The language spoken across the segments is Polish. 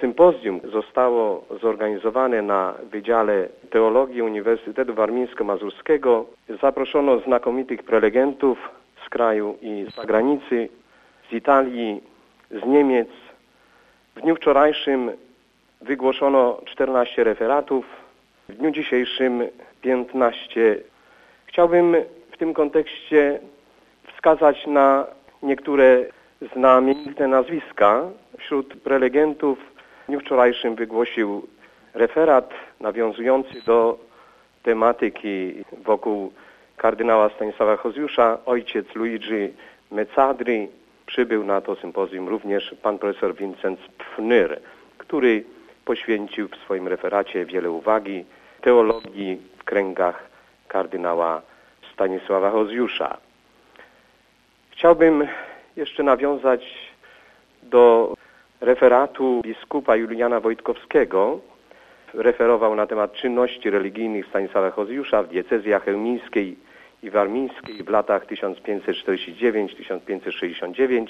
sympozjum zostało zorganizowane na Wydziale Teologii Uniwersytetu Warmińsko-Mazurskiego. Zaproszono znakomitych prelegentów z kraju i z zagranicy, z Italii, z Niemiec. W dniu wczorajszym wygłoszono 14 referatów, w dniu dzisiejszym 15. Chciałbym w tym kontekście wskazać na niektóre znamienne nazwiska. Wśród prelegentów w dniu wczorajszym wygłosił referat nawiązujący do tematyki wokół kardynała Stanisława Hozjusza ojciec Luigi Mezzadri. Przybył na to sympozjum również pan profesor Vincent Pfnyr, który poświęcił w swoim referacie wiele uwagi teologii w kręgach kardynała Stanisława Hozjusza. Chciałbym jeszcze nawiązać do referatu biskupa Juliana Wojtkowskiego. Referował na temat czynności religijnych Stanisława Hozjusza w diecezji chełmińskiej i warmińskiej w latach 1549-1569.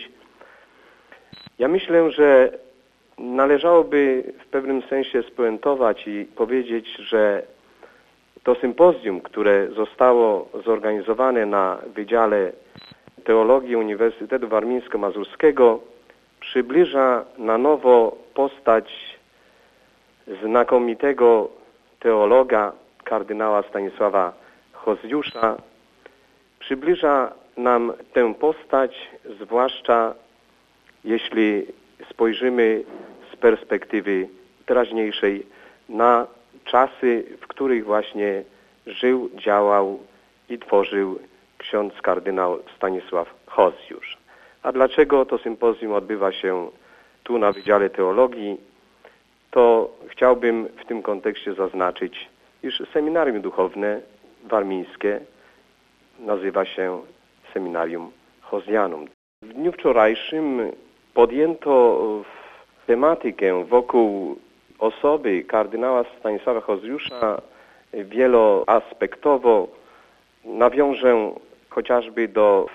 Ja myślę, że należałoby w pewnym sensie spuentować i powiedzieć, że to sympozjum, które zostało zorganizowane na Wydziale Teologii Uniwersytetu Warmińsko-Mazurskiego, przybliża na nowo postać znakomitego teologa kardynała Stanisława Hozjusza. Przybliża nam tę postać, zwłaszcza jeśli spojrzymy z perspektywy teraźniejszej na czasy, w których właśnie żył, działał i tworzył ksiądz kardynał Stanisław Hozjusz. A dlaczego to sympozjum odbywa się tu na Wydziale Teologii? To chciałbym w tym kontekście zaznaczyć, iż seminarium duchowne warmińskie nazywa się Seminarium Hozjanum. W dniu wczorajszym podjęto tematykę wokół osoby kardynała Stanisława Hozjusza wieloaspektowo. Nawiążę chociażby do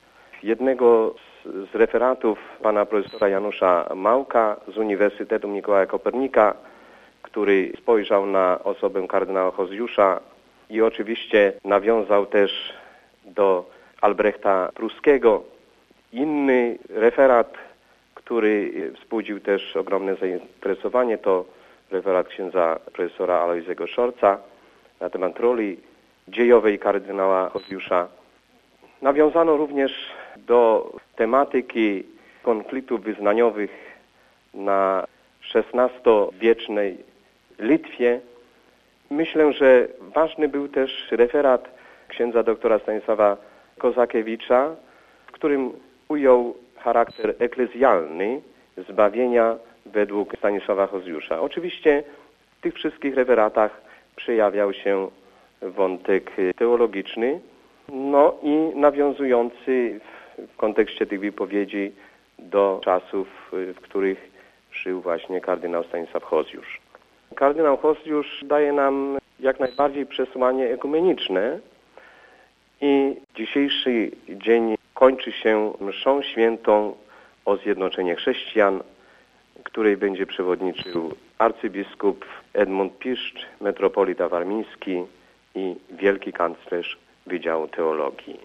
jednego z referatów pana profesora Janusza Małka z Uniwersytetu Mikołaja Kopernika, który spojrzał na osobę kardynała Hozjusza i oczywiście nawiązał też do Albrechta Pruskiego. Inny referat, który wzbudził też ogromne zainteresowanie, to referat księdza profesora Alojzego Szorca na temat roli dziejowej kardynała Hozjusza. Nawiązano również do tematyki konfliktów wyznaniowych na XVI-wiecznej Litwie. Myślę, że ważny był też referat księdza doktora Stanisława Kozakiewicza, w którym ujął charakter eklezjalny zbawienia według Stanisława Hozjusza. Oczywiście w tych wszystkich referatach przejawiał się wątek teologiczny, no i nawiązujący w kontekście tych wypowiedzi do czasów, w których żył właśnie kardynał Stanisław Hozjusz. Kardynał Hozjusz daje nam jak najbardziej przesłanie ekumeniczne i dzisiejszy dzień kończy się mszą świętą o zjednoczenie chrześcijan, której będzie przewodniczył arcybiskup Edmund Piszcz, metropolita warmiński i wielki kanclerz Wydziału Teologii.